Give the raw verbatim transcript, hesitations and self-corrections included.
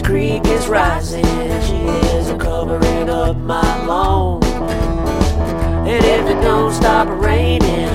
creek is rising, she is covering up my lawn. And if it don't stop raining,